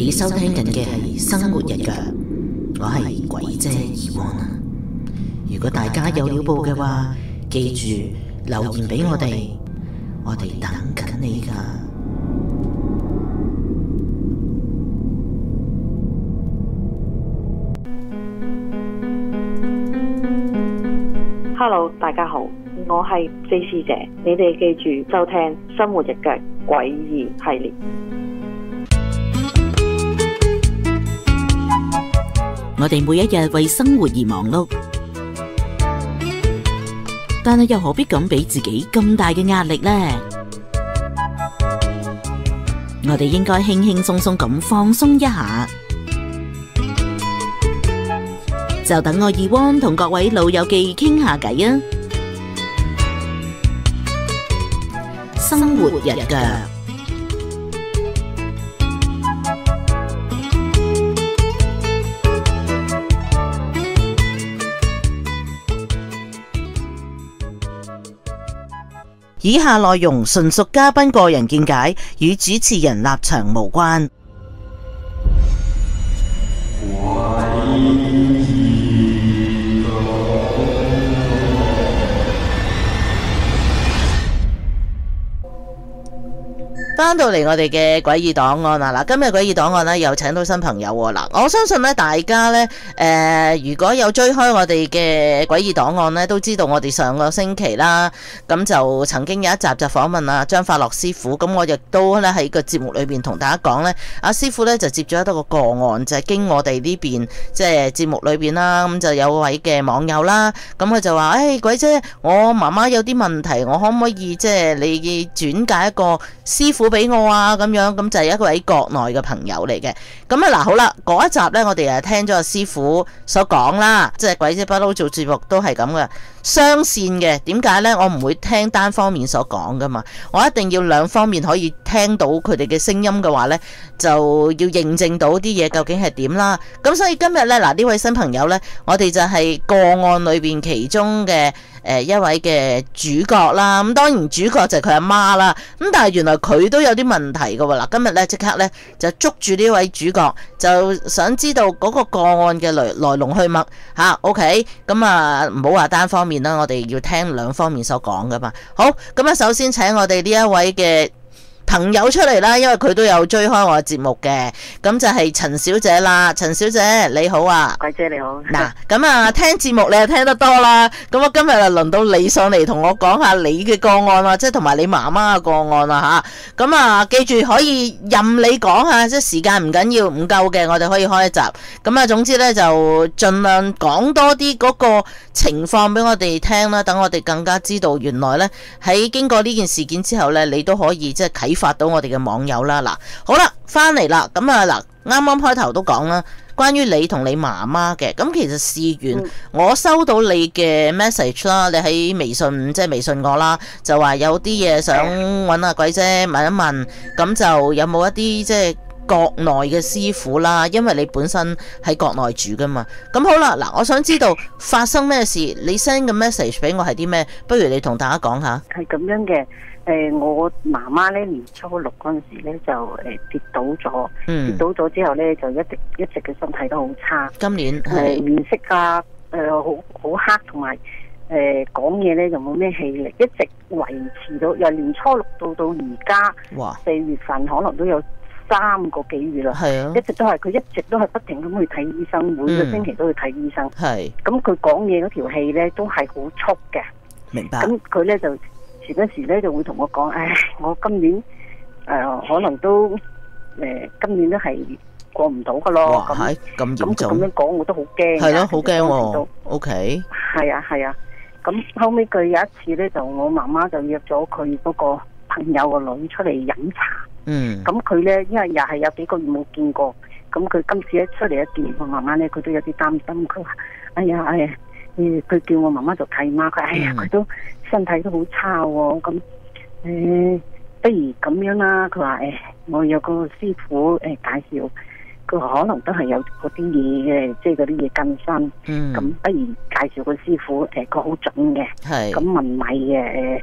你收聽緊嘅係生活日腳，我係鬼姐Yvonne。如果大家有料報嘅話，記住留言俾我哋等緊你㗎。 Hello， 大家好，我係 J 師姐，你哋記住收聽生活日腳詭異系列。 我哋每一日為生活而忙碌，但係又何必咁俾自己咁大嘅壓力呢？我哋應該輕輕鬆鬆咁放鬆一下，就等我Yvonne同各位老友記傾下偈啊！生活日腳。以下內容純屬嘉賓個人見解，與主持人立場無關。翻到嚟我哋嘅詭異檔案啦，嗱，今日詭異檔案咧又請到新朋友喎，嗱，我相信咧大家咧如果有追開我哋嘅詭異檔案咧，都知道我哋上個星期啦，咁就曾經有一集就訪問阿張法樂師傅，咁我亦都咧喺個節目裏邊同大家講咧，阿師傅咧就接咗一個個案，就係經我哋呢邊即係節目裏邊啦，咁就有位嘅網友啦，咁佢就話：鬼姐，我媽媽有啲問題，我可唔可以即係你轉介一個師傅俾我啊？咁樣，咁就係一位國內嘅朋友嚟嘅。咁啊嗱，好啦，嗰一集呢，我哋聽咗阿師傅所講啦，即係鬼姐不嬲做節目都係咁嘅，雙線嘅。點解呢？我唔會聽單方面所講噶嘛，我一定要兩方面可以聽到佢哋嘅聲音嘅話呢，就要認證到啲嘢究竟係點啦。咁所以今日呢，嗱，呢位新朋友呢，我哋就係個案裏邊其中嘅一位嘅主角啦。咁當然主角就係佢阿媽啦。咁但係原來佢都有啲問題噶喎。嗱，今日呢，即刻呢，就捉住呢位主角，就想知道嗰個個案嘅來龍去脈吓。OK， 咁啊唔好話單方面啦，我哋要聽兩方面所講噶嘛。好，咁啊首先請我哋呢一位嘅朋友出嚟啦，因為佢都有追開我嘅節目嘅，咁就係陳小姐啦。陳小姐你好啊， 鬼姐你好。 嗱，咁啊聽節目你又聽得多啦，咁我今日啊輪到你上嚟同我講下你嘅個案啊，即係同埋你媽媽嘅個案啊吓。咁啊記住可以任你講下，即係時間唔緊要，唔夠嘅我哋可以開一集。咁啊總之呢，就盡量講多啲嗰個情況俾我哋聽啦，等我哋更加知道原來呢，喺經過呢件事件之後呢，你都可以即係啟發到我哋嘅網友啦。嗱，好啦，翻嚟啦，咁啊嗱，啱啱開頭都講啦，關於你同你媽媽嘅，咁其實事完我收到你嘅 message 啦，你喺微信即係微信我啦，就話有啲嘢想揾阿鬼姐問一問，咁就有冇一啲即係國內嘅師傅啦，因為你本身喺國內住噶嘛。咁好啦，嗱，我想知道發生咩事，你 send 嘅 message 俾我係啲咩？不如你同大家講下。 係咁樣嘅。我媽媽咧年初六嗰陣時咧就跌倒咗，跌倒咗之後咧就一直嘅身體都好差。今年面色啊好黑，同埋講嘢咧就冇咩氣力，一直維持到由年初六到而家4月份，可能都有3個幾月啦。係啊，佢一直都係不停咁去睇醫生，每個星期都去睇醫生。係咁佢講嘢嗰條氣咧都係好速嘅。明白。咁佢咧就前嗰時咧就會同我講，我今年可能都今年都係過唔到噶咯。咁嚴重。咁樣講我都好驚。係咯，好驚喎。OK。係啊。咁後尾佢有一次咧，就我媽媽就約咗佢嗰個朋友個女出嚟飲茶。咁佢咧因為又係有幾個月冇見過，咁佢今次一出嚟一見我媽媽咧，佢都有啲擔心。佢話：佢叫我媽媽做契媽，佢佢都身體都好差喎。咁不如咁樣啦。佢話我有個師傅介紹，佢可能都係有嗰啲嘢嘅，即係嗰啲嘢更新。咁不如介紹個師傅，佢好準嘅。咁問米嘅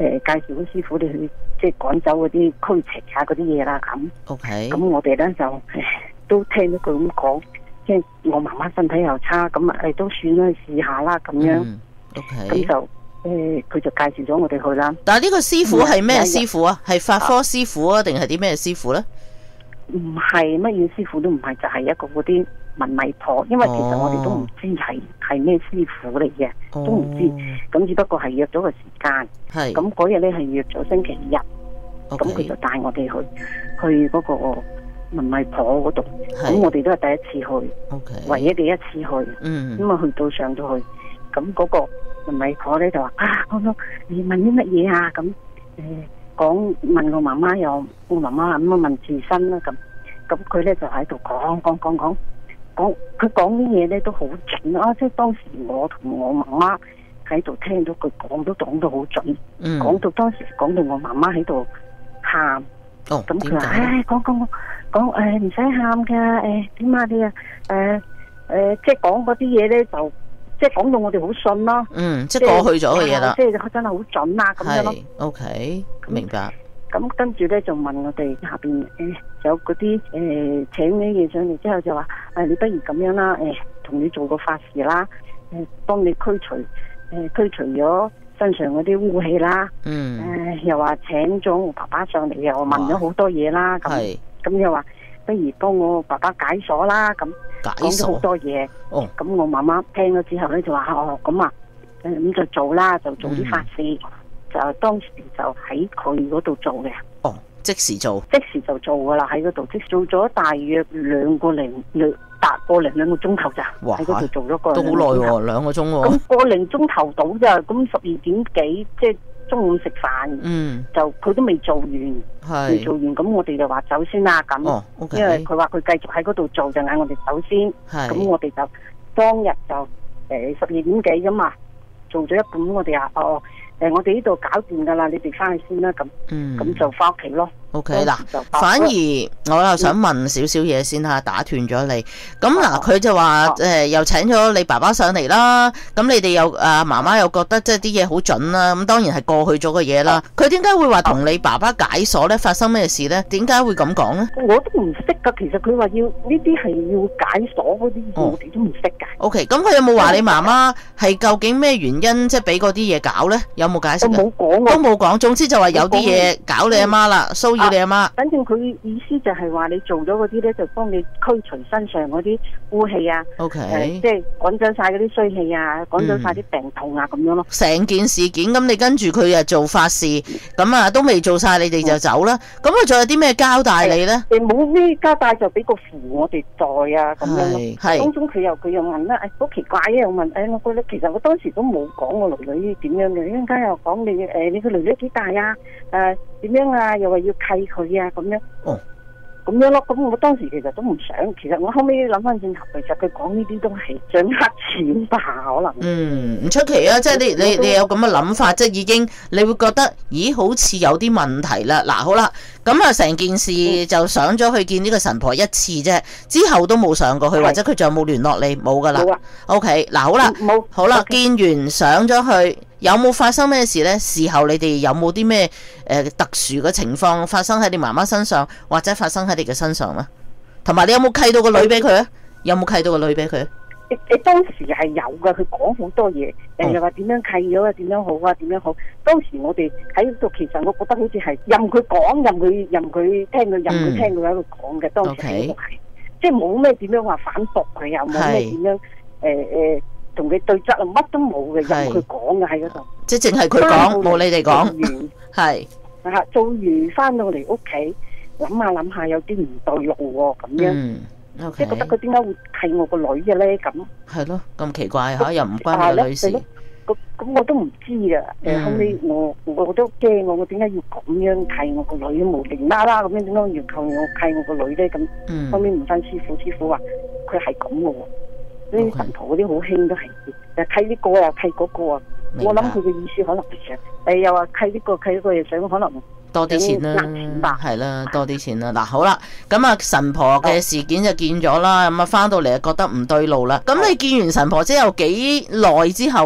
介紹啲師傅哋去即係趕走嗰啲驅邪啊嗰啲嘢啦咁。 OK。 咁我哋咧就都聽到佢咁講，即係我媽媽身體又差，咁都算啦，去試下啦咁樣。 OK。 咁就佢就介紹咗我哋去啦。 但係呢個師傅係咩師傅啊？係法科師傅啊，定係啲咩師傅咧？ 唔係乜嘢師傅都唔係，就係一個嗰啲問米婆，因為其實我哋都唔知係咩師傅嚟嘅，都唔知。咁只不過係約咗個時間。係。咁嗰日咧係約咗星期日。咁佢就帶我哋去嗰個問米婆嗰度。咁我哋都係第一次去，唯一嘅一次去。咁啊去到上到去，咁嗰個問米婆咧就話你問啲乜嘢啊？咁問我媽媽又，我媽媽咁問自身啦咁佢咧就喺度講，佢講啲嘢咧都好準啊！即係當時我同我媽媽喺度聽到佢講都講到好準，講到當時講到我媽媽喺度喊，咁佢話講唔使喊噶，點啊你啊即係講嗰啲嘢咧就。即係講到我哋好信咯， 即係過去咗嘅嘢啦， 即係真係好準啦咁樣咯。 OK，明白。 咁跟住咧就問我哋下邊有嗰啲請啲嘢上嚟之後就話你不如咁樣啦，同你做個法事啦，幫你驅除咗身上嗰啲污氣啦，又話請咗我爸爸上嚟，又問咗好多嘢啦，咁又話不如幫我爸爸解鎖啦咁。講咗好多嘢，咁我媽媽聽咗之後咧就話咁就做啦，就做啲法事，就當時就喺佢嗰度做嘅。 即時做就做噶啦，喺嗰度即做咗大約2個零2個鐘頭咋，喺嗰度做咗個都好耐喎 ，2個鐘喎。 咁個零鐘頭到咋，咁12點幾即係中午食飯，就佢都未做完，咁我哋就話走先啦咁，因為佢話佢繼續喺嗰度做，就嗌我哋走先，咁我哋就當日就12點幾咁啊，做咗一半，我哋話我哋呢度搞掂噶啦，你哋翻去先啦，咁就翻屋企咯。 OK 嗱，反而我又想問少少嘢先吓，打斷咗你。咁嗱，佢就話又請咗你爸爸上嚟啦。咁你哋又媽媽又覺得即係啲嘢好準啦。咁當然係過去咗嘅嘢啦。佢點解會話同你爸爸解鎖咧？發生咩事咧？點解會咁講咧？ 我都唔識噶。其實佢話要呢啲係要解鎖嗰啲，我哋都唔識噶。 OK， 咁佢有冇話你媽媽係究竟咩原因即係俾嗰啲嘢搞咧？有冇解釋？ 都冇講， 都冇講。總之就話有啲嘢搞你阿媽啦，騷擾你阿媽。 反正佢意思就係話你做咗嗰啲咧，就幫你驅除身上嗰啲污氣啊。 OK， 即係趕走晒嗰啲衰氣啊，趕走晒啲病痛啊，咁樣咯。 成件事件咁，你跟住佢做法事，咁都未做晒，你哋就走啦。咁佢仲有啲咩交代你咧？ 冇咩交代，就俾個符我哋袋啊，咁樣咯。 係。 當中佢又問啦，好奇怪啊，又問我覺得其實我當時都冇講我女女點樣嘅，一陣間又講你個女女幾大啊？點樣啊？又話要契佢啊，咁樣。咁樣咯。咁我當時其實都唔想，其實我後尾諗翻轉頭，其實佢講呢啲都係想呃錢吧，可能。唔出奇啊！即係你有咁嘅諗法，即係已經你會覺得，咦，好似有啲問題啦。嗱，好啦，咁成件事就上咗去見呢個神婆一次啫，之後都冇上過去，或者佢仲有冇聯絡你？冇噶啦。 冇啊。 OK， 嗱，好啦， 冇。 好啦，見完上咗去。有冇發生咩事呢？事後你哋有冇啲咩特殊嘅情況發生喺你媽媽身上，或者發生喺你嘅身上呢？同埋你有冇契到個女俾佢啊？有冇契到個女俾佢？ 當時係有噶，佢講好多嘢，又話點樣契咗啊？點樣好啊？點樣好？當時我哋喺度，其實我覺得好似係任佢講，任佢聽佢喺度講嘅。當時係即係冇咩點樣話反駁佢，又冇咩點樣同佢對質啊，乜都冇嘅，任佢講嘅喺嗰度， 即係淨係佢講，冇你哋講。係做完翻到嚟屋企諗下，有啲唔對路喎，咁樣，即係覺得佢點解會係我個女嘅咧？咁係咯，咁奇怪嚇，又唔關個女事。 咁我都唔知㗎。後尾我都驚我點解要咁樣契我個女，無釐啦啦咁樣，點解要契我個女咧？咁後尾唔翻師傅話佢係咁嘅喎。啲神婆嗰啲好興都係，契呢個啊，契嗰個啊。我諗佢嘅意思可能係想，又話契呢個契嗰個，又想可能多啲錢啦，係啦，多啲錢啦。嗱，好啦，咁神婆嘅事件就見咗啦，咁翻到嚟就覺得唔對路啦。咁你見完神婆之後幾耐之後，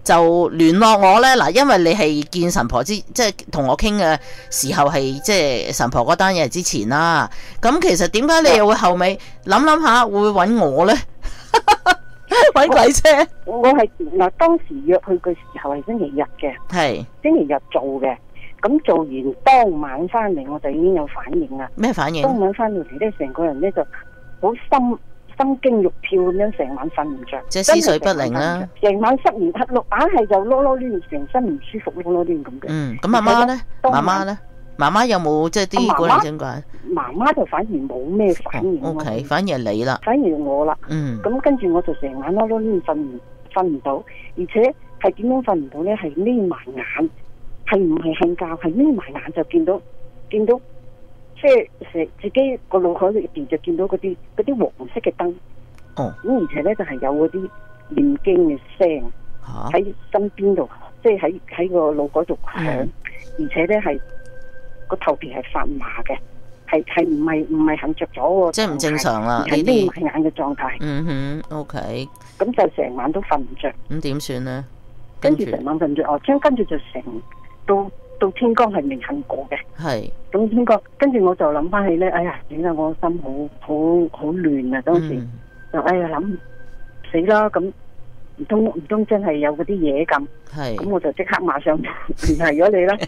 就聯絡我咧。嗱，因為你係見神婆即係同我傾嘅時候係即係神婆嗰單嘢之前啦。咁其實點解你又會後尾諗下會揾我咧？揾鬼啫！ 我係嗱，當時約佢嘅時候係星期日嘅， 係星期日做嘅。咁做完當晚翻嚟，我就已經有反應啦。 咩反應？ 當晚翻到嚟咧，成個人咧就好心驚肉跳咁樣，成晚瞓唔着， 即係思緒不寧啦。 成晚失眠，硬係就囉囉攣，成身唔舒服，囉囉攣咁嘅。 咁媽媽咧？媽媽有冇即係啲古靈精怪？ 媽媽就反而冇咩反應。 OK， 反而係你啦。 反而我啦。咁跟住我就成晚囉囉攣，瞓唔到，而且係點樣瞓唔到咧？係眯埋眼。係唔係瞓覺？係眯埋眼就見到，即係自己個腦海裏邊就見到嗰啲黃色嘅燈。咁而且咧就係有嗰啲念經嘅聲喺身邊度，即係喺個腦海度響。而且咧係個頭皮係發麻嘅，係唔係瞓着咗喎？即係唔正常啦，係眯埋眼嘅狀態。 OK。 咁就成晚都瞓唔着。 咁點算咧？ 跟住成晚瞓唔着，跟住就成。到天光係未瞓過嘅， 係咁天光，跟住我就諗翻起咧，哎呀，點解我心好亂啊！當時就哎呀諗死啦，咁唔通真係有嗰啲嘢咁，係咁我就即刻馬上聯繫咗你啦。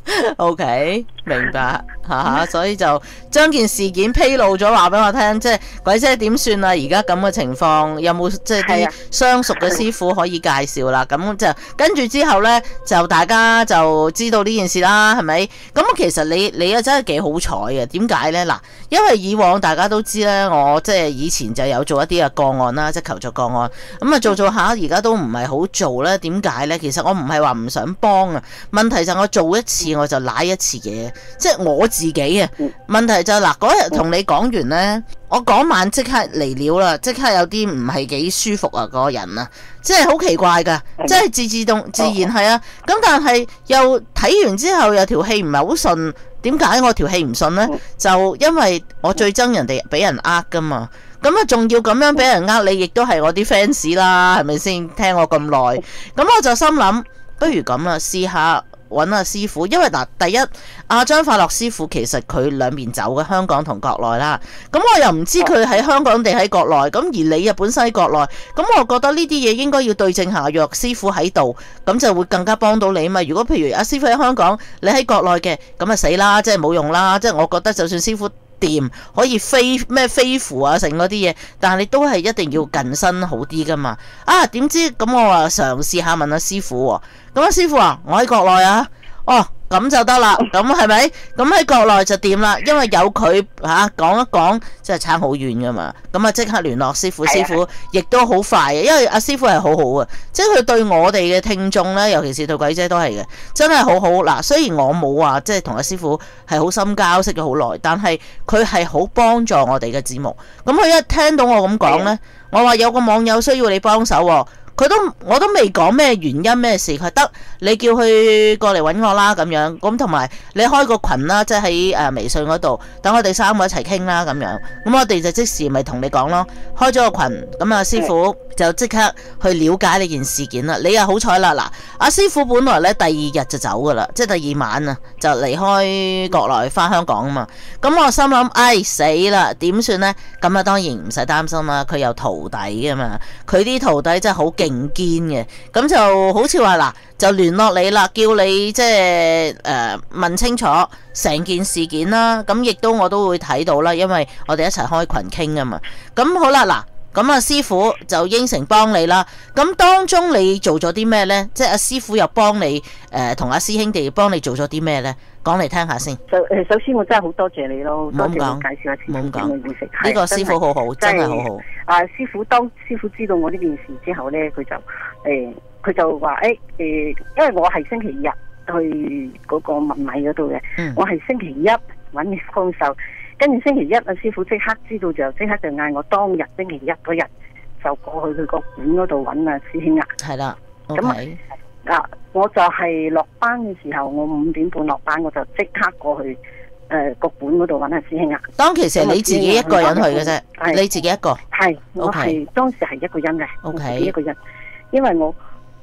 OK， 明白所以就將件事件披露咗，話俾我聽，即係鬼姐點算啊？而家咁嘅情況，有冇即係啲相熟嘅師傅可以介紹啦？咁就跟住之後呢，就大家就知道呢件事啦，係咪？咁其實你啊真係幾好彩嘅，點解呢？嗱，因為以往大家都知呢，我即係以前就有做一啲嘅個案啦，即係求助個案，咁啊做下，而家都唔係好做呢。點解呢？其實我唔係話唔想幫啊，問題就我做一次我就瀨一次嘢，即係我自己啊。問題就嗱，嗰日同你講完呢，我嗰晚即刻嚟料啦，即刻有啲唔係幾舒服啊，嗰個人啊，即係好奇怪噶，即係自然係啊。咁但係又睇完之後，有條氣唔係好順。點解我條氣唔順呢？就因為我最憎人哋俾人呃噶嘛。咁啊，仲要咁樣俾人呃你，亦都係我啲 fans 啦，係咪先？聽我咁耐，咁我就心諗，不如咁啦，試下揾阿師傅。因為嗱，第一阿張法樂師傅其實佢兩邊走嘅，香港同國內啦。咁我又唔知佢喺香港定喺國內。咁而你啊本身喺國內，咁我覺得呢啲嘢應該要對症下藥。師傅喺度，咁就會更加幫到你嘛。如果譬如阿師傅喺香港，你喺國內嘅，咁啊死啦，即係冇用啦。即係我覺得就算師傅掂可以飛符啊成嗰啲嘢，但係你都係一定要近身好啲噶嘛。啊，點知咁我話嘗試下問阿師傅喎。咁阿師傅話我喺國內啊。哦，咁就得啦，咁係咪？咁喺國內就掂啦，因為有佢講一講，即係差好遠噶嘛。咁啊即刻聯絡師傅，師傅亦都好快嘅，因為阿師傅係好好啊，即係佢對我哋嘅聽眾呢，尤其是對鬼姐都係嘅，真係好好。嗱，雖然我冇話即係同阿師傅係好深交，識咗好耐，但係佢係好幫助我哋嘅節目。咁佢一聽到我咁講呢，我話有個網友需要你幫手喎。我都未講咩原因咩事，佢得你叫佢過嚟揾我啦咁樣，咁同埋你開個群啦，即係喺微信嗰度，等我哋三個一齊傾啦咁樣，咁我哋就即時咪同你講咯，開咗個群，咁啊師傅就即刻去了解呢件事件啦。你又好彩啦，嗱，阿師傅本來呢第二日就走噶啦，即係第二晚啊就離開國內翻香港啊嘛，咁我心諗，唉死啦，點算呢？咁啊當然唔使擔心啦，佢有徒弟噶嘛，佢啲徒弟真係好勁堅嘅，咁就好似話嗱，就聯絡你啦，叫你即係問清楚成件事件啦。咁亦都我都會睇到啦，因為我哋一齊開群傾啊嘛。咁好啦，嗱，咁阿師傅就應承幫你啦。咁當中你做咗啲咩呢？即係阿師傅又幫你同阿師兄弟幫你做咗啲咩呢？講嚟聽下先。 首先我真係好多謝你咯，多謝你介紹一次俾我認識。 呢個師傅好好，真係好好。 當師傅知道我呢件事之後呢，佢就話因為我係星期日去嗰個問米嗰度嘅，我係星期一揾你幫手，跟住星期一阿師傅即刻知道就即刻就嗌我當日星期一嗰日就過去佢個館嗰度揾阿師兄啊。係啦，咁我就係落班嘅時候，我5點半落班，我就即刻過去個館嗰度揾阿師兄啊。當其時係你自己一個人去嘅啫，你自己一個？係，我係當時係一個人嘅，我自己一個人，因為我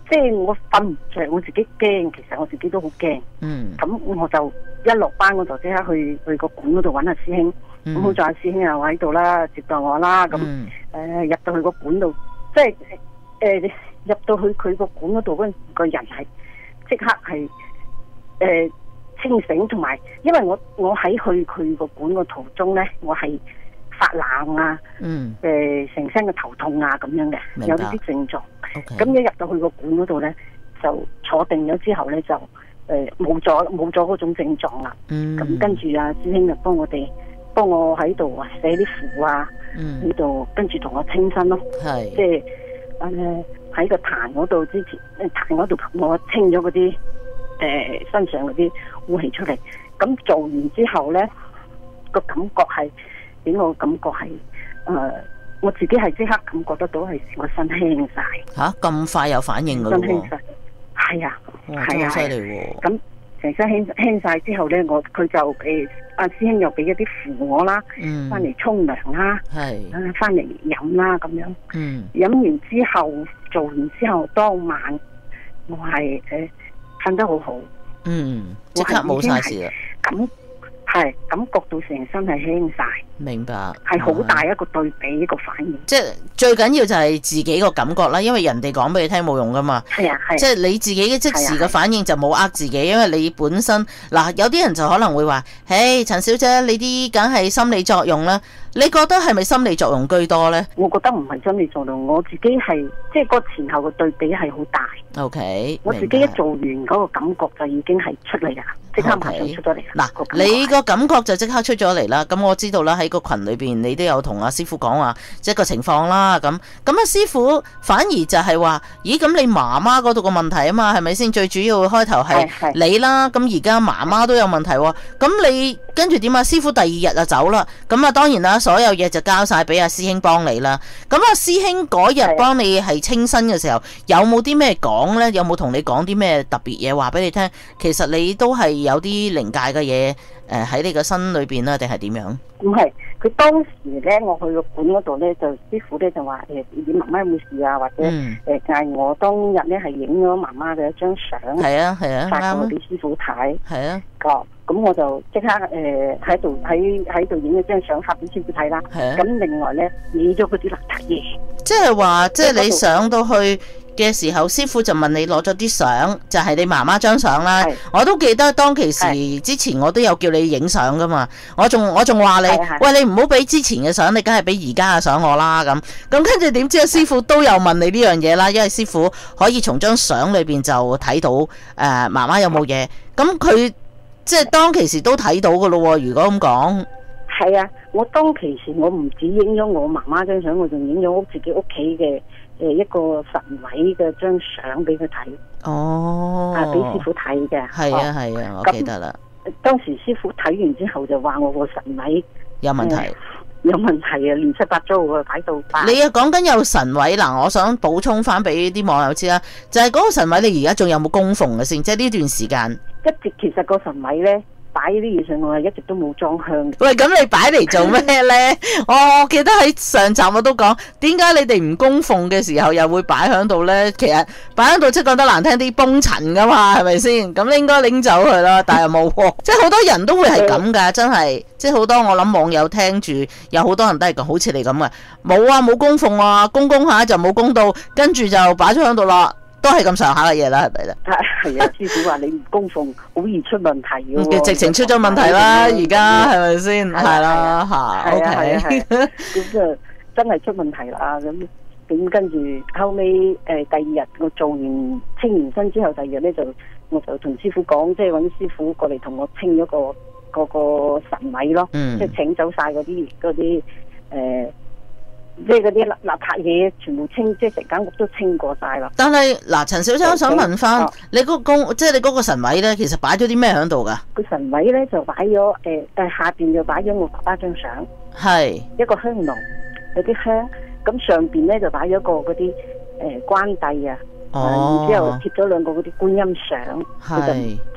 即係我瞓唔着，我自己驚，其實我自己都好驚。咁我就一落班我就即刻去個館嗰度揾阿師兄。咁好在阿師兄又喺度啦，接待我啦。咁入到去個館度，即係入到去佢個館嗰度嗰陣時，個人係即刻係清醒，同埋因為我喺去佢個館個途中咧，我係發冷啊，成身嘅頭痛啊咁樣嘅，有呢啲症狀。咁一入到去個館嗰度咧，就坐定咗之後咧，就冇咗嗰種症狀啦。咁跟住啊，師兄就幫我喺度啊寫啲符啊，喺度跟住同我清身咯。即係喺個壇嗰度之前，壇嗰度我清咗嗰啲身上嗰啲污氣出嚟。咁做完之後咧，個感覺係俾我感覺係我自己係即刻感覺得到係個身輕晒。 吓，咁快有反應㗎咯喎！ 身輕晒，係啊， 係啊，犀利喎！ 咁成身輕晒之後咧，佢就阿師兄又俾一啲符我啦，翻嚟沖涼啦，翻嚟飲啦咁樣。飲完之後，做完之後，當晚我係瞓得好好。 即刻冇晒事啦。 係感覺到成身係輕晒， 明白， 係好大一個對比一個反應。 即係最緊要就係自己個感覺啦，因為人哋講俾你聽冇用噶嘛。係啊，即係你自己嘅即時嘅反應就冇呃自己，因為你本身嗱有啲人就可能會話，嘿，陳小姐你啲梗係心理作用啦。你覺得係咪心理作用居多呢？ 我覺得唔係心理作用，我自己係即係個前後嘅對比係好大。 OK， 我自己一做完嗰個感覺就已經係出嚟啦，即刻馬上出咗嚟。 嗱，你個感覺就即刻出咗嚟啦。咁我知道啦，喺個群裏邊你都有同阿師傅講話，即係個情況啦。咁阿師傅反而就係話，咦，咁你媽媽嗰度個問題啊嘛，係咪先？最主要開頭係你啦，咁而家媽媽都有問題喎。咁你跟住點啊？師傅第二日就走啦。咁啊，當然啦。所有嘢就交晒俾阿師兄幫你啦。咁阿師兄嗰日幫你係清身嘅時候，有冇啲咩講呢？有冇同你講啲咩特別嘢話俾你聽？其實你都係有啲靈界嘅嘢喺你個身裏邊啦，定係點樣？ 唔係，佢當時咧，我去個館嗰度咧，就師傅咧就話你媽媽有冇事啊？或者嗌我當日咧係影咗媽媽嘅一張相，係啊，發過俾師傅睇，係啊，咁我就即刻喺度影咗張相發俾師傅睇啦。咁另外咧，理咗嗰啲邋遢嘢，即係話， 即係你上到去嘅時候，師傅就問你攞咗啲相，就係你媽媽張相啦。我都記得當其時之前我都有叫你影相噶嘛。我仲話你，喂，你唔好俾之前嘅相，你梗係俾而家嘅相我啦。咁跟住點知阿師傅都有問你呢樣嘢啦，因為師傅可以從張相裏邊就睇到媽媽有冇嘢。咁佢即係當其時都睇到噶咯。如果咁講， 係啊，我當其時我唔止影咗我媽媽張相，我仲影咗自己屋企嘅一個神位嘅張相俾佢睇。哦，俾師傅睇嘅。係啊，我記得啦。 當時師傅睇完之後就話我個神位有問題。 有問題啊，亂七八糟啊，擺到你啊講緊有神位嗱，我想補充翻俾啲網友知啦，就係嗰個神位你而家仲有冇供奉嘅先？即係呢段時間一直其實個神位咧擺啲嘢上去，一直都冇裝香。 喂，咁你擺嚟做咩咧？我記得喺上集我都講，點解你哋唔供奉嘅時候又會擺喺度咧？其實擺喺度即係講得難聽啲，崩塵噶嘛，係咪先？咁你應該拎走佢啦，但係冇喎。即係好多人都會係咁噶，真係，即係好多我諗網友聽住，有好多人都係好似你咁嘅，冇啊，冇供奉啊，供下就冇供到，跟住就擺咗喺度啦。都係咁上下嘅嘢啦，係咪咧？ 係啊，師傅話你唔供奉，好易出問題嘅喎。 直情出咗問題啦，而家係咪先？係啦，嚇。 OK。咁就真係出問題啦。咁跟住後尾第二日我做完清完身之後，第二日咧我就同師傅講，即係揾師傅過嚟同我清咗個神位咯。即係請走晒嗰啲即係嗰啲邋遢嘢全部清，即係成間屋都清過晒啦。 但係嗱，陳小姐，我想問翻你即係你嗰個神位咧，其實擺咗啲咩喺度噶？ 個神位咧就擺咗下邊就擺咗我爸爸張相，係一個香爐，有啲香。咁上邊咧就擺咗個嗰啲關帝啊，然之後貼咗兩個嗰啲觀音相，係即係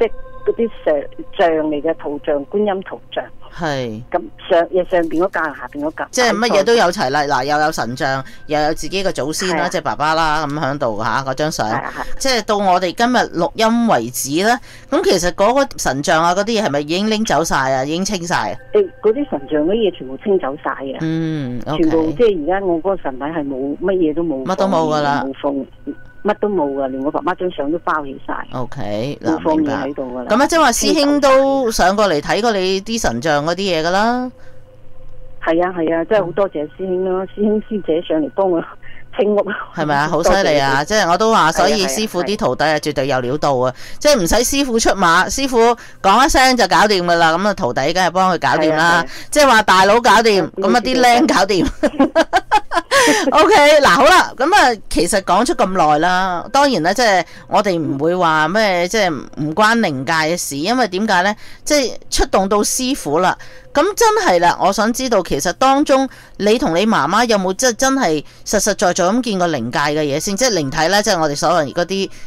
嗰啲像嚟嘅圖像，觀音圖像。 係。 咁上邊嗰格，下邊嗰格。 即係乜嘢都有齊啦，嗱，又有神像，又有自己嘅祖先啦，即係爸爸啦，咁喺度嚇嗰張相。即係到我哋今日錄音為止咧，咁其實嗰個神像啊嗰啲嘢係咪已經拎走晒啊？已經清晒啊？ 嗰啲神像嗰啲嘢全部清走晒嘅。全部即係而家我嗰個神體係冇乜嘢都冇。乜都冇㗎啦。冇放。乜都冇噶，連我爸爸張相都包起晒。OK， 嗱，放嘢喺度噶啦。咁啊，即係話師兄都上過嚟睇過你啲神像嗰啲嘢噶啦。係啊，真係好多謝師兄啦，師兄師姐上嚟幫我清屋。係咪啊？好犀利啊！即係我都話，所以師傅啲徒弟啊，絕對有料到啊！即係唔使師傅出馬，師傅講一聲就搞掂噶啦。咁啊，徒弟梗係幫佢搞掂啦。即係話大佬搞掂，咁啊啲僆搞掂。OK， 嗱好啦，咁啊，其實講出咁耐啦，當然咧，即係我哋唔會話咩，即係唔關靈界嘅事，因為點解咧？即係出動到師傅啦，咁真係啦，我想知道，其實當中你同你媽媽有冇真係實實在在咁見過靈界嘅嘢先？即係靈體咧，即係我哋所謂嗰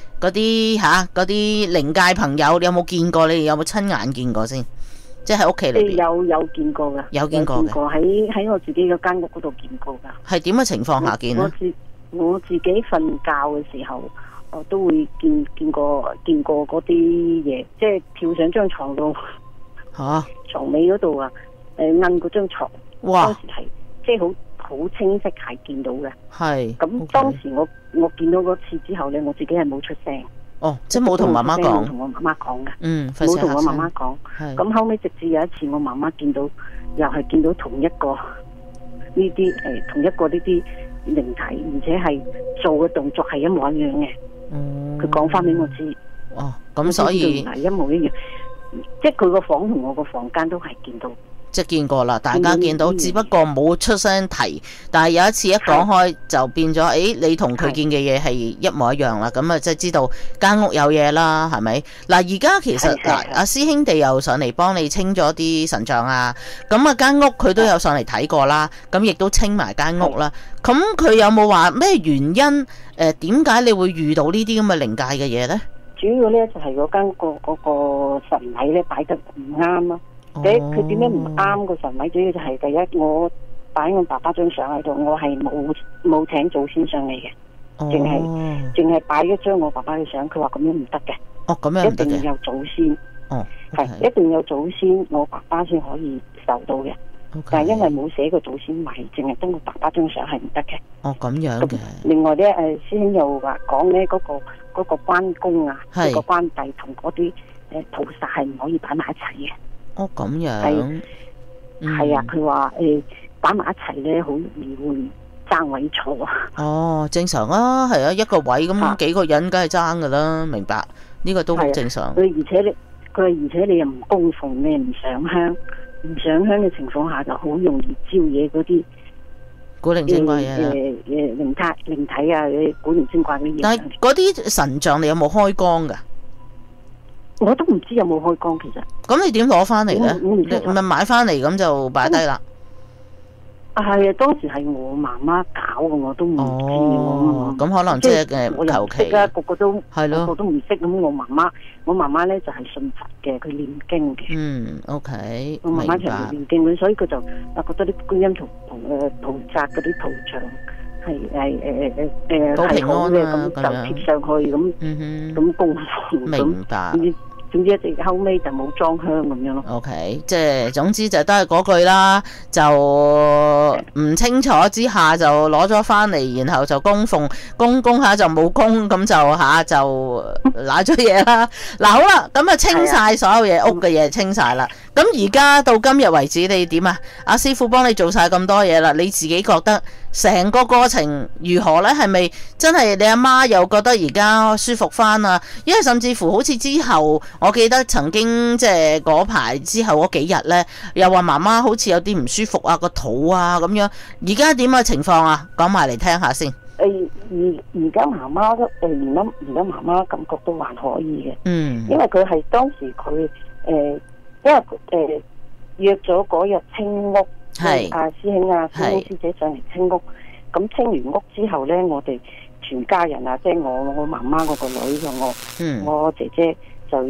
啲靈界朋友，你有冇見過？你哋有冇親眼見過先？即係喺屋企裏邊有見過噶，有見過喺我自己嗰間屋嗰度見過噶。係點嘅情況下見咧？我自己瞓覺嘅時候，我都會見過嗰啲嘢，即係跳上張床度嚇，床尾嗰度啊，摁嗰張牀。哇！當時係即係好清晰係見到嘅。係。咁當時我見到嗰次之後咧，我自己係冇出聲。哦，即係冇同媽媽講，冇同我媽媽講嘅，冇同我媽媽講。咁後尾直至有一次，我媽媽見到，又係見到同一個呢啲同一個呢啲靈體，而且係做嘅動作係一模一樣嘅。佢講翻俾我知。哦，咁所以係一模一樣，即係佢個房同我個房間都係見到。即係見過啦，大家見到，只不過冇出聲提，但係有一次一講開就變咗，你同佢見嘅嘢係一模一樣啦，咁啊即係知道間屋有嘢啦，係咪？嗱，而家其實阿師兄弟又上嚟幫你清咗啲神像啊，咁啊間屋佢都有上嚟睇過啦，咁亦都清埋間屋啦。咁佢有冇話咩原因？點解你會遇到呢啲咁嘅靈界嘅嘢呢？主要呢就係嗰間嗰個神位呢擺得唔啱咯。佢點解唔啱個神位？主要就係第一，我擺我爸爸張相喺度，我係冇請祖先上嚟嘅，淨係擺一張我爸爸嘅相。佢話咁樣唔得嘅，咁樣唔得嘅，一定要有祖先，係一定要有祖先，我爸爸先可以受到嘅。但係因為冇寫個祖先位，淨係得我爸爸張相係唔得嘅。咁樣嘅。另外咧，師兄又話講咧，嗰個關公啊，嗰個關帝同嗰啲菩薩係唔可以擺埋一齊嘅。咁樣係啊，佢話擺埋一齊咧，好容易會爭位坐。正常啊，係啊，一個位咁幾個人，梗係爭噶啦，明白？呢個都好正常。而且你又唔供奉，你唔上香，嘅情況下就好容易招惹嗰啲古靈精怪啊，靈體啊，古靈精怪嘅嘢。但係嗰啲神像你有冇開光噶？我都唔知有冇開光，其實。咁你點攞翻嚟咧？你咪買翻嚟咁就擺低啦。係啊，當時係我媽媽搞嘅，我都唔知。咁可能即係我求其啊，個個都唔識。咁我媽媽咧就係信佛嘅，佢念經嘅。OK。我媽媽長期念經，所以佢就覺得啲觀音同菩薩嗰啲圖像係平安嘅，咁就貼上去咁供奉。明白。總之一直後尾就冇裝香咁樣咯。OK， 即係總之就都係嗰句啦，就唔清楚之下就攞咗翻嚟，然後就供奉，供下就冇供，咁就拿咗嘢啦。嗱好啦，咁啊清晒所有嘢，屋嘅嘢清晒啦。咁而家到今日為止，你點啊？阿師傅幫你做晒咁多嘢啦，你自己覺得成個過程如何呢？係咪真係你阿媽又覺得而家舒服翻啊？因為甚至乎好似之後，我記得曾經即係嗰排之後嗰幾日呢，又話媽媽好似有啲唔舒服啊，個肚啊咁樣。而家點嘅情況啊？講埋嚟聽下先。而家媽媽都而家媽媽感覺都還可以嘅。因為佢係當時佢因為約咗嗰日清屋，係阿師兄啊、師兄師姐上嚟清屋。咁清完屋之後咧，我哋全家人啊，即係我媽媽嗰個女同我姐姐就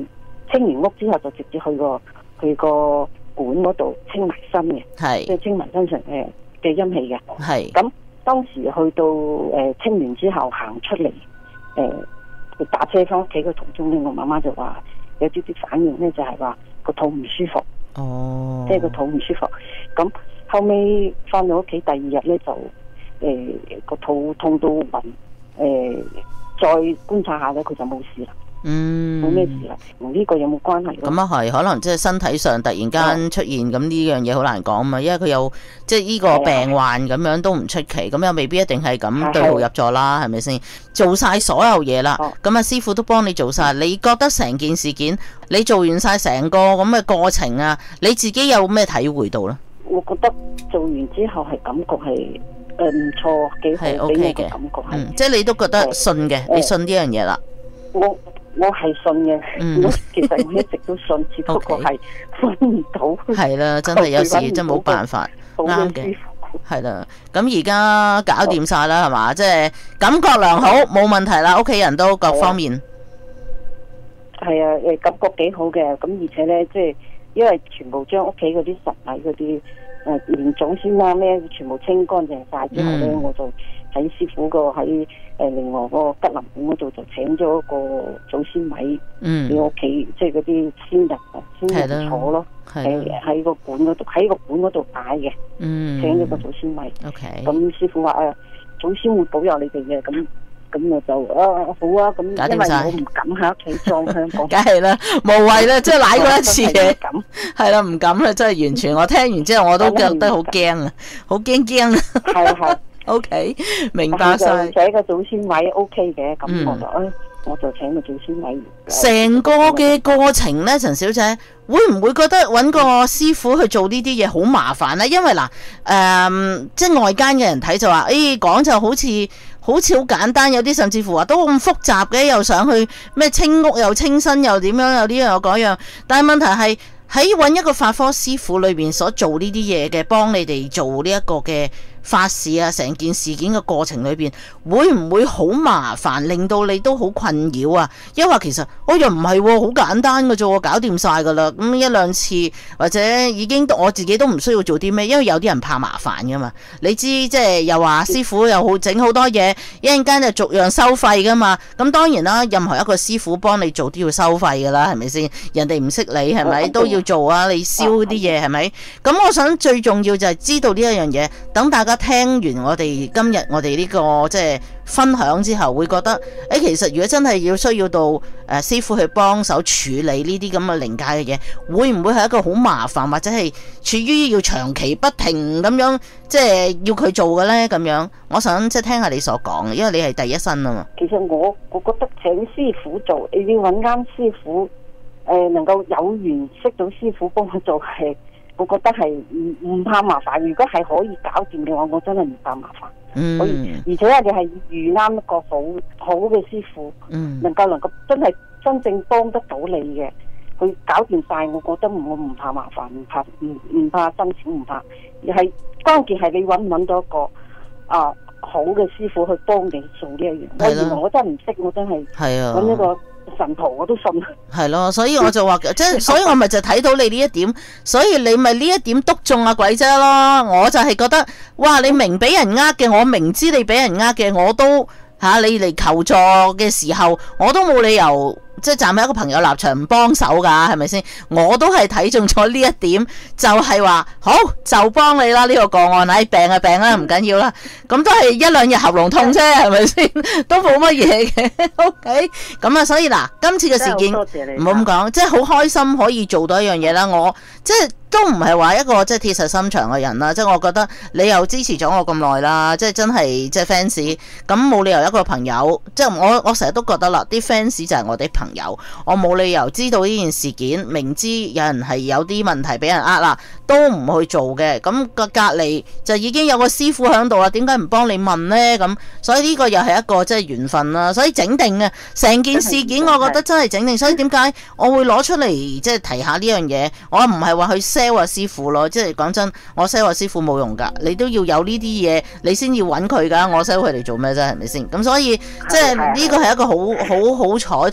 清完屋之後就直接去個管嗰度清埋身嘅，即係清埋身上嘅陰氣嘅。係咁當時去到清完之後行出嚟，打車翻屋企嘅途中咧，我媽媽就話有啲反應咧，就係話個肚唔舒服。哦，即係個肚唔舒服。咁後尾翻到屋企第二日咧就個肚痛到暈，再觀察下咧佢就冇事啦。冇咩事啦，同呢個有冇關係？ 咁啊係，可能即係身體上突然間出現，咁呢樣嘢好難講啊嘛，因為佢有即係呢個病患咁樣都唔出奇，咁又未必一定係咁對號入座啦，係咪先？做晒所有嘢啦，咁啊師傅都幫你做晒，你覺得成件事件你做完晒成個咁嘅過程啊，你自己有咩體會到咧？ 我覺得做完之後係感覺係唔錯，幾好，俾我嘅感覺係， 即係你都覺得信嘅，你信呢樣嘢啦。 我係信嘅，其實我一直都信，只不過係揾唔到。係啦，真係有時真冇辦法，啱嘅。係啦，咁而家搞掂晒啦，係嘛？即係感覺良好，冇問題啦，屋企人都各方面。 係啊，感覺幾好嘅，咁而且咧，即係因為全部將屋企嗰啲實體嗰啲連祖先啦咩，全部清乾淨晒之後咧，我就喺師傅喺另外個吉林館嗰度就請咗一個祖先位，俾屋企即係嗰啲先人坐咯，喺個館嗰度擺嘅，請咗個祖先位。咁師傅話祖先會保佑你哋嘅，咁我就好啊，咁因為我唔敢喺屋企裝香港， 梗係啦，無謂啦，即係舐過一次嘅，係啦，唔敢啦，真係完全，我聽完之後我都覺得好驚啊，好驚啊，係。OK， 明白晒。 請個祖先位 OK 嘅，咁我就請個祖先位。 成個嘅過程呢，陳小姐會唔會覺得揾個師傅去做呢啲嘢好麻煩呢？因為嗱，即係外間嘅人睇就話，講就好似好簡單，有啲甚至乎話都咁複雜嘅，又上去咩清屋又清身又點樣，又呢樣又嗰樣。但係問題係喺揾一個法科師傅裏邊所做呢啲嘢嘅，幫你哋做呢一個嘅法事啊，成件事件嘅過程裏邊，會唔會好麻煩，令到你都好困擾啊？因為其實我又唔係好簡單嘅啫，我搞掂晒噶啦，咁一兩次或者已經我自己都唔需要做啲咩，因為有啲人怕麻煩噶嘛。你知即係又話師傅又好整好多嘢，一陣間就逐樣收費噶嘛。咁當然啦，任何一個師傅幫你做都要收費噶啦，係咪先？人哋唔識你係咪都要做啊？你燒啲嘢係咪？咁我想最重要就係知道呢一樣嘢，等大家聽完我哋今日我哋呢個即係分享之後，會覺得其實如果真係要需要到師傅去幫手處理呢啲咁嘅靈界嘅嘢，會唔會係一個好麻煩，或者係處於要長期不停咁樣即係要佢做嘅呢？咁樣我想即係聽下你所講，因為你係第一身啊嘛。 其實我覺得請師傅做，你要揾啱師傅，能夠有緣識到師傅幫佢做係。我覺得係唔怕麻煩，如果係可以搞掂嘅話，我真係唔怕麻煩。可以，而且我哋係遇啱一個好嘅師傅，能夠真正幫得到你嘅，佢搞掂晒，我覺得我唔怕麻煩，唔怕辛苦，唔怕。而係關鍵係你揾唔揾到一個好嘅師傅去幫你做呢一樣。我原來我真係唔識，我真係揾一個神徒我都信。 係咯，所以我就話即係，所以我咪就睇到你呢一點，所以你咪呢一點篤中阿鬼姐咯。我就係覺得，哇！你明俾人呃嘅，我明知你俾人呃嘅，我都你嚟求助嘅時候，我都冇理由即係站喺一個朋友立場唔幫手㗎，係咪先？我都係睇中咗呢一點，就係話好就幫你啦。呢個個案，病就病啦，唔緊要啦。咁都係一兩日喉嚨痛啫，係咪先？都冇乜嘢嘅。OK， 咁啊，所以嗱，今次嘅事件唔好咁講，即係好開心可以做到一樣嘢啦。我即係都唔係話一個即係鐵實心腸嘅人啦。即係我覺得你又支持咗我咁耐啦，即係真係即係 fans，咁冇理由一個朋友，即係我成日都覺得啦，啲 fans 就係我哋朋友，我冇理由知道呢件事件，明知有人係有啲問題俾人呃啦，都唔去做嘅。咁隔離就已經有個師傅喺度啦，點解唔幫你問呢？咁所以呢個又係一個即係緣分啦。所以整定嘅成件事件，我覺得真係整定。所以點解我會攞出嚟即係提下呢樣嘢？我唔係話去 sell 阿師傅咯，即係講真，我 sell 阿師傅冇用㗎，你都要有呢啲嘢，你先要揾佢㗎。我 sell 佢嚟做咩啫？係咪先？咁所以即係呢個係一個好彩同埋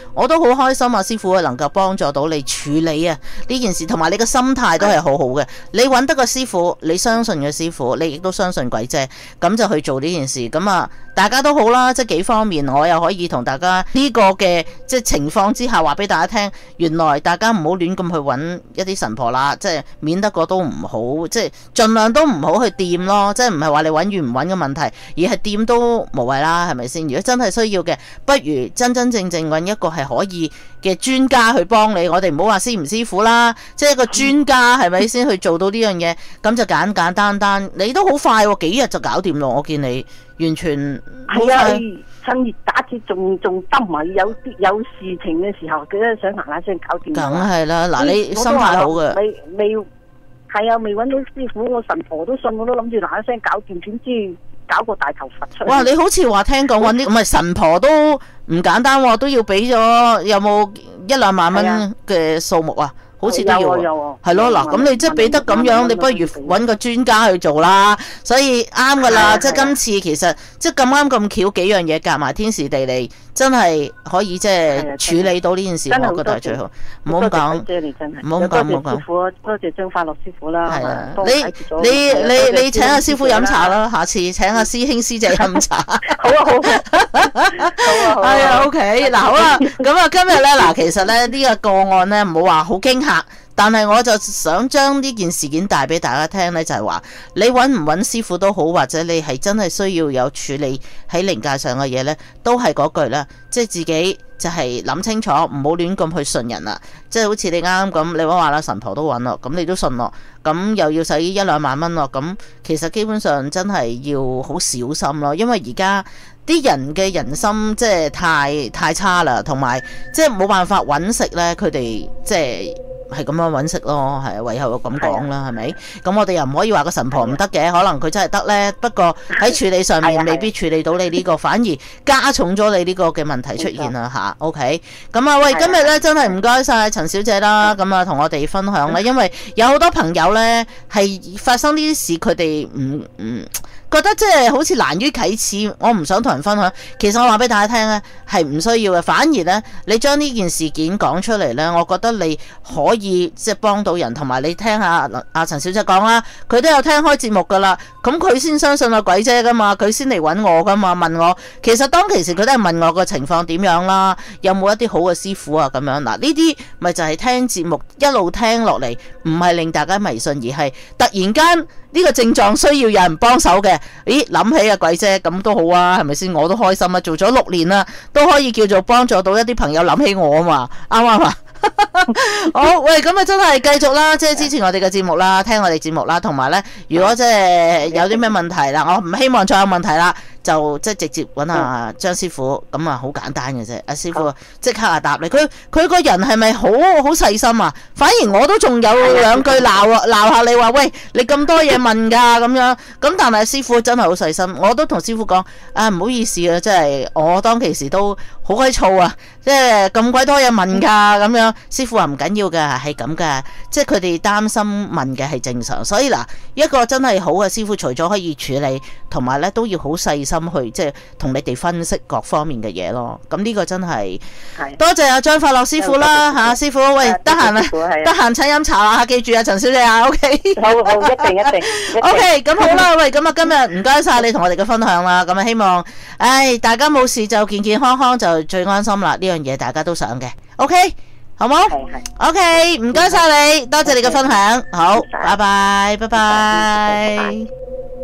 我都好開心啊，師傅能夠幫助到你處理啊呢件事，同埋你嘅心態都係好好嘅。你揾得個師傅，你相信嘅師傅，你亦都相信鬼姐，咁就去做呢件事。咁啊，大家都好啦，即係幾方面，我又可以同大家呢個嘅即係情況之下話俾大家聽，原來大家唔好亂咁去揾一啲神婆啦，即係免得個都唔好，即係盡量都唔好去掂咯，即係唔係話你揾與唔揾嘅問題，而係掂都無謂啦，係咪先？如果真係需要嘅，不如真真正正揾一個係可以嘅專家去幫你。我哋唔好話師唔師傅啦，即係一個專家係咪先去做到呢樣嘢？咁就簡簡單單，你都好快喎，幾日就搞掂咯。我見你完全係啊，趁熱打鐵仲得埋，有事情嘅時候，佢都想嗱嗱聲搞掂。 梗係啦，嗱你心態好嘅。 未係啊，未揾到師傅，我神婆都信，我都諗住嗱嗱聲搞掂，點知搞個大頭佛出嚟。 哇！你好似話聽講揾啲唔係神婆都唔簡單喎，都要俾咗有冇1-2萬蚊嘅數目啊？好似都要喎，係咯嗱，咁你即係俾得咁樣，你不如揾個專家去做啦。所以啱噶啦，即係今次其實即係咁啱咁巧幾樣嘢夾埋，天時地利，真係可以即係處理到呢件事，我覺得係最好。唔好咁講，唔好咁講，唔好講。 多謝張法樂師傅啦。係啊， 你請阿師傅飲茶啦，下次請阿師兄師姐飲茶。 好啊好。 係啊 ，OK， 嗱好啦，咁啊今日咧嗱，其實咧呢個個案咧唔好話好驚嚇。但係我就想將呢件事件帶俾大家聽呢，就係話你揾唔揾師傅都好，或者你係真係需要有處理喺靈界上嘅嘢呢，都係嗰句啦，即係自己就係諗清楚，唔好亂咁去信人啦。即係好似你啱啱咁，你話啦，神婆都揾咯，咁你都信咯，咁又要使1-2萬蚊咯，咁其實基本上真係要好小心咯，因為而家啲人嘅人心即係太差啦，同埋即係冇辦法揾食呢，佢哋即係咁樣揾食咯，係唯有咁講啦，係咪？咁我哋又唔可以話個神婆唔得嘅，可能佢真係得呢。不過喺處理上面未必處理到你呢個，反而加重咗你呢個嘅問題出現啦吓。OK， 咁啊喂，今日呢真係唔該晒陳小姐啦，咁啊同我哋分享啦，因為有好多朋友呢係發生呢啲事，佢哋唔覺得即係好似難於啟齒，我唔想同人分享。其實我話俾大家聽咧，係唔需要嘅。反而咧，你將呢件事件講出嚟咧，我覺得你可以即係幫到人，同埋你聽下阿陳小姐講啦，佢都有聽開節目噶啦。咁佢先相信阿鬼姐噶嘛，佢先嚟揾我噶嘛，問我。其實當其時佢都係問我個情況點樣啦，有冇一啲好嘅師傅啊咁樣。嗱，呢啲咪就係聽節目一路聽落嚟，唔係令大家迷信，而係突然間呢個症狀需要有人幫手嘅。咦，諗起阿鬼姐咁都好啊，係咪先？我都開心啊，做咗6年啦，都可以叫做幫助到一啲朋友諗起我啊嘛，啱唔啱啊？好，喂，咁啊真係繼續啦，即係支持我哋嘅節目啦，聽我哋節目啦，同埋呢，如果即係有啲咩問題啦，我唔希望再有問題啦，就即係直接揾阿張師傅，咁啊好簡單嘅啫，阿師傅即刻啊答你，佢個人係咪好細心啊？反而我都仲有2句鬧下你話，喂，你咁多嘢問㗎咁樣，咁但係師傅真係好細心，我都同師傅講啊，唔好意思啊，即係我當其時都好鬼燥啊，即係咁鬼多嘢問㗎咁樣，師傅話唔緊要㗎，係咁㗎，即係佢哋擔心問嘅係正常，所以嗱，一個真係好嘅師傅，除咗可以處理，同埋咧都要好細心去即係同你哋分析各方面嘅嘢咯。咁呢個真係多謝阿張法樂師傅啦嚇，師傅，喂，得閒啊，得閒請飲茶啊，記住啊，陳小姐啊 ，OK， 好，一定 ，OK， 咁好啦，喂，咁啊今日唔該晒你同我哋嘅分享啦，咁啊希望，大家冇事就健健康康就最安心啦，呢樣嘢大家都想嘅 ，OK， 好冇？OK， 唔該晒你，多謝你嘅分享，好，拜拜，拜拜。